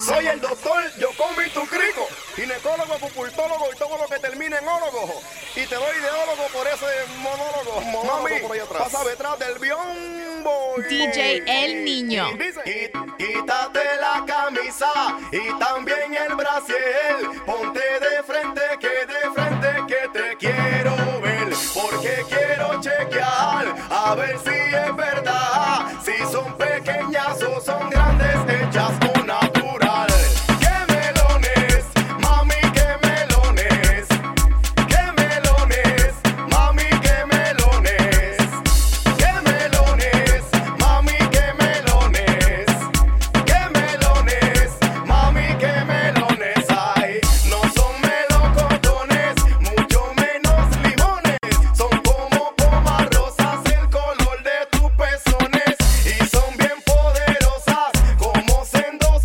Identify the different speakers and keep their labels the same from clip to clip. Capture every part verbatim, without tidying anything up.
Speaker 1: Soy el doctor Yocomi Tucrico, ginecólogo, pupultólogo y todo lo que termine en ólogo. Y te doy ideólogo por ese monólogo. monólogo Mami, por ahí atrás. Pasa detrás del biombo.
Speaker 2: D J El Niño.
Speaker 1: Y dice, quítate la camisa y también el brasier. Ponte de frente, que de frente que te quiero ver. Porque quiero chequear a ver si es verdad. Si son pequeñas o son grandes, hechas con natural. ¡Qué melones, mami, qué melones! ¡Qué melones, mami, qué melones! ¡Qué melones, mami, qué melones! ¡Qué melones, mami, qué melones! ¡Ay! No son melocotones, mucho menos limones. Son como pomas rosas, el color de tus pezones. Y son bien poderosas, como sendos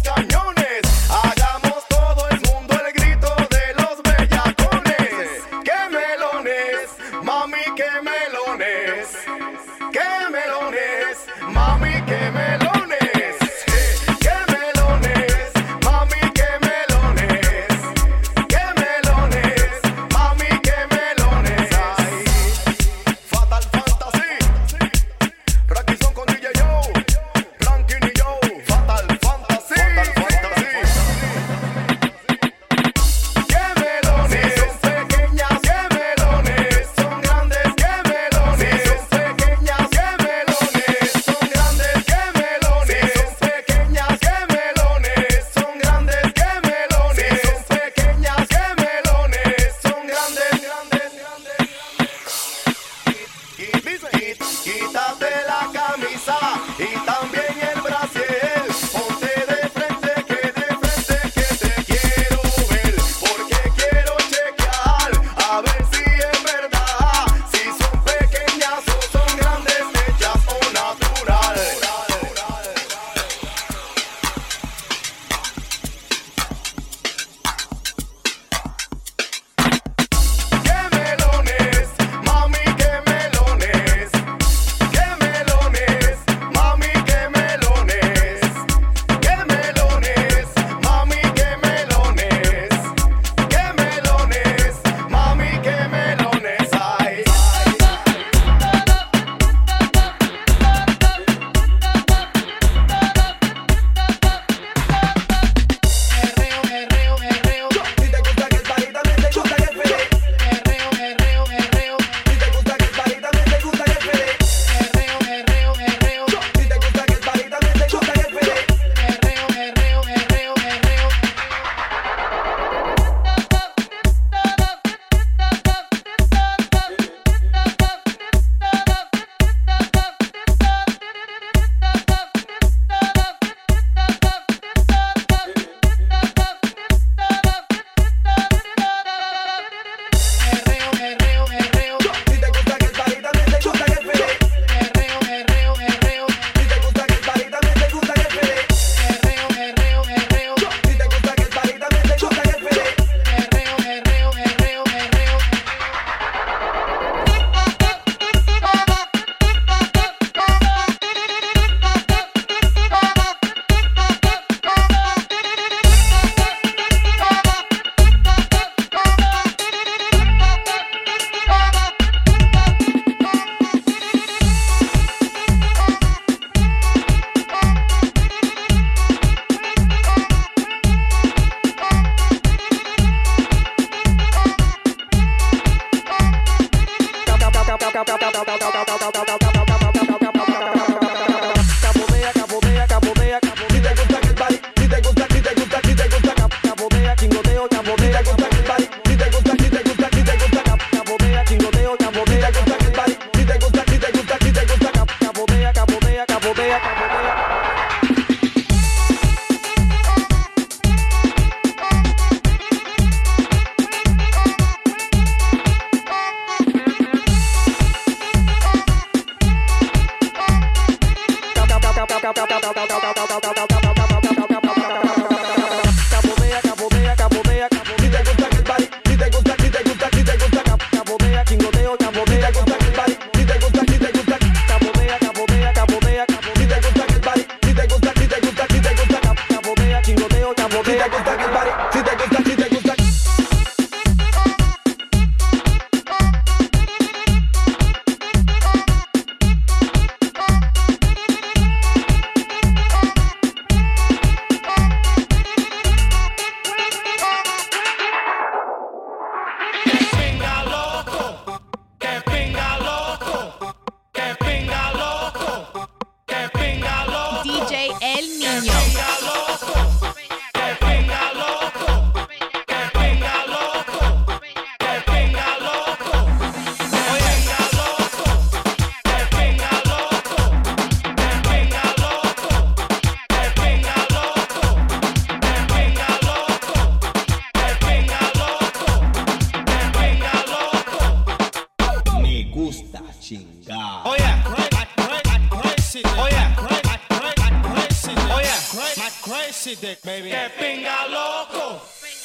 Speaker 3: dick, baby.
Speaker 1: ¡Que pinga loco!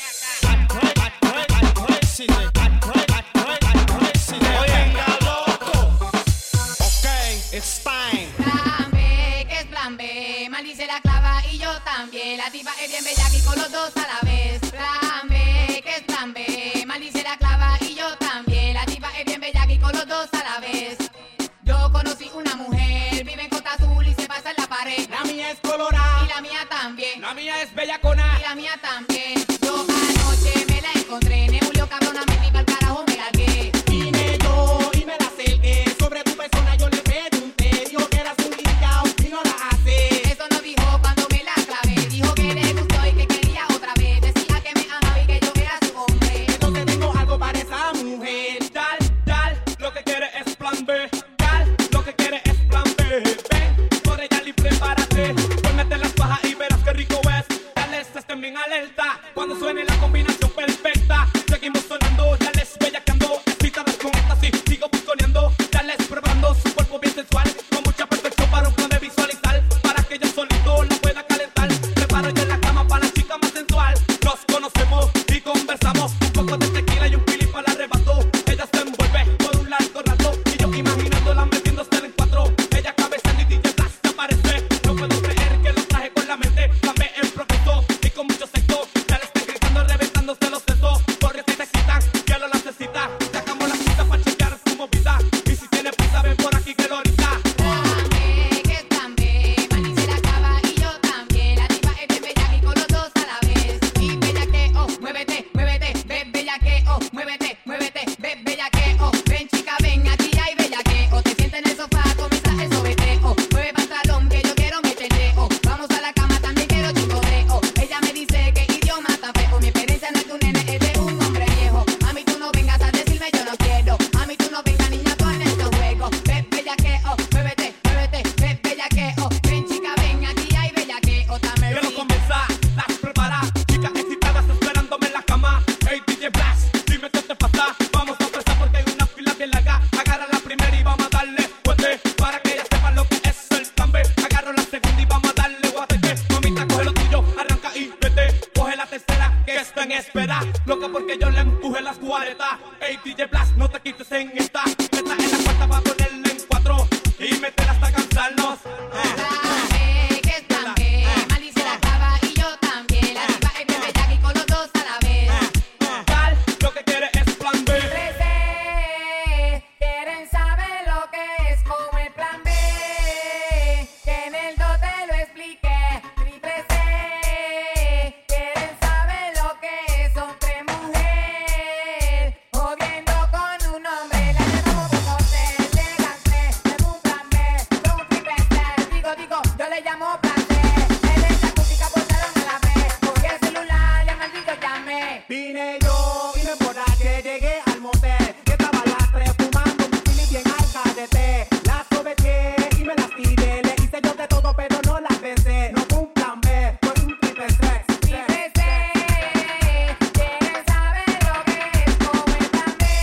Speaker 3: Pinga loco. Okay, it's time.
Speaker 4: Plan B, que es plan B. Maldice la clava y yo también. La tipa es bien bella y con los dos a la vez. Plan B, que es plan B. Maldice la clava y yo también. La tipa es bien bella y con los dos a la vez. Yo conocí una mujer, vive en Costa Azul y se pasa en la pared.
Speaker 3: La mía es colorada.
Speaker 4: Y la mía también.
Speaker 3: La mía es bellacona.
Speaker 4: Y la mía también. Yo anoche me la encontré. Ne Julio cabrona, me iba al carajo, me largué.
Speaker 3: Vine yo y me la acerqué. Sobre tu persona yo le pregunté. Dijo que eras un guillao y no la hace.
Speaker 4: Eso no dijo cuando me la clavé. Dijo que le gustó y que quería otra vez. Decía que me amaba y que yo era su hombre.
Speaker 3: Entonces tengo algo para esa mujer. Dal, dal, lo que quiere es plan B. Dal, lo que quiere es plan B. Ven, corre ya y prepárate. Pónete las fajas y verás qué rico es. Dale, estás también alerta. Cuando suene la combinación perfecta. Seguimos sonando, dale, bellaqueando. Excitadas con éxtasis, sigo busconeando. Dale, probando su cuerpo bien sensual. Con mucha perfección para un plan de visualizar. Para que yo solito la pueda calentar. Preparo yo la cama para la chica más sensual. Nos conocemos y conversamos. Un poco de tequila y un pili para el arrebato. Ella se envuelve por un largo rato. Y yo imaginándola metiéndose en cuatro. Ella cabezando y D J Blas se aparece. No puedo creer que lo traje con la mente. Dame el profesor y con mucho sexo. Ya le están gritando, reventándose los sesos. Porque si te quitan, que lo necesita. Sacamos la cita para chequear su movida. Y si tiene prisa, ven por aquí que lo ahorita.
Speaker 4: Plan B, que es plan B. Maldice la clava y yo también. La tipa es bien bella y con los dos a la vez. Y bella que oh, muévete, muévete. Ve bella que oh, muévete, muévete. Ve bella que oh, ven chica, ven aquí hay bella que oh. Te sientes en el sofá, comienza el sobeteo. Mueve pantalón que yo quiero meterte oh. Vamos a la cama, también quiero chicoteo. Ella me dice que idioma está feo. Mi experiencia no es de un nene, es de un hombre viejo. A mí tú no vengas a decirme yo no quiero. A mí tú no vengas niña, tú en estos juegos. Ve bella que oh, muévete, muévete. Ve bella que oh, ven chica, ven aquí hay bella que oh. Dame
Speaker 3: Quiero
Speaker 4: ring.
Speaker 3: comenzar, las prepara. Chicas excitadas esperándome en la cama. Hey D J Blas, dime qué te pasa. Vamos a empezar porque hay una fila bien larga. Agarra la primera y vamos a darle fuerte. Para que ella sepa lo que es el plan B. Agarro la segunda y vamos a darle guateque. Mamita, coge lo tuyo, arranca y vete. Coge la tercera que está en espera. Loca porque yo le empuje las cuarenta. Hey D J Blas, no te quites en esta. Esta es la cuarta, va a ponerle en cuatro. Y meter hasta cansarnos. Eh.
Speaker 4: Plan B, que es plan B. Maldice la clava y yo también. La tipa es bien bella y con los dos a la vez.
Speaker 3: Tal, lo que quiere es plan B.
Speaker 4: Triple C, quieren saber lo que es como el plan B. Que en el dos te lo expliqué. Triple C, quieren saber lo que es hombre-mujer. Jodiendo con un hombre. La llevamos por hotel, le gané. Tengo un plan B, tengo un triple C. Digo, digo, yo le llamo plan C. En esta acústica botaron a la vez. Cogí el celular, le maldito llamé.
Speaker 3: Vine yo y me emborraché, llegué al motel. Que estaba las tres fumando un chili bien al cadete. Las sobeté y me las tiré. Le hice yo de todo, pero no las besé. No fue un plan B, fue un triple C.
Speaker 4: Triple C, quieren saber lo que es como el plan B.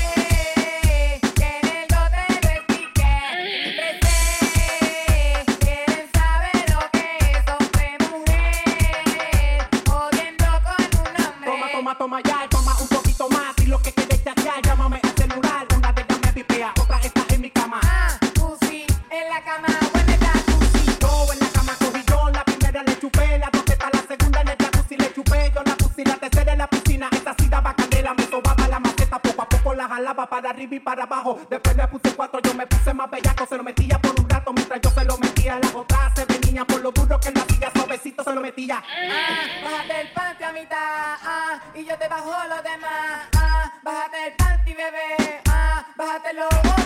Speaker 4: Que en el dos te lo expliqué. Triple C, quieren saber lo que es hombre-mujer. Jodiendo con un hombre.
Speaker 3: Toma, toma, toma ya, toma un poquito más. Y lo que quieres chatear, llámame al celular. Una de ellas me pipea, otra está en mi cama.
Speaker 4: Ah, pussy, en la cama, buena está pussy.
Speaker 3: Yo en la cama cogí yo, la primera le chupé, la dos está la segunda en el jacuzzi le chupé, yo la puse la tercera en la piscina, esta sí daba candela, me sobaba la maceta, poco a poco la jalaba para arriba y para abajo, después le puse cuatro, yo me puse más bellaco, se lo metía por un rato, mientras yo se lo metía, las otras se venían por lo duro que la hacía, suavecito se lo metía.
Speaker 4: Ah, bájate el panty a mitad, ah, y yo te bajo los demás, ah, bájate el panty, bebé, ah, bájatelo.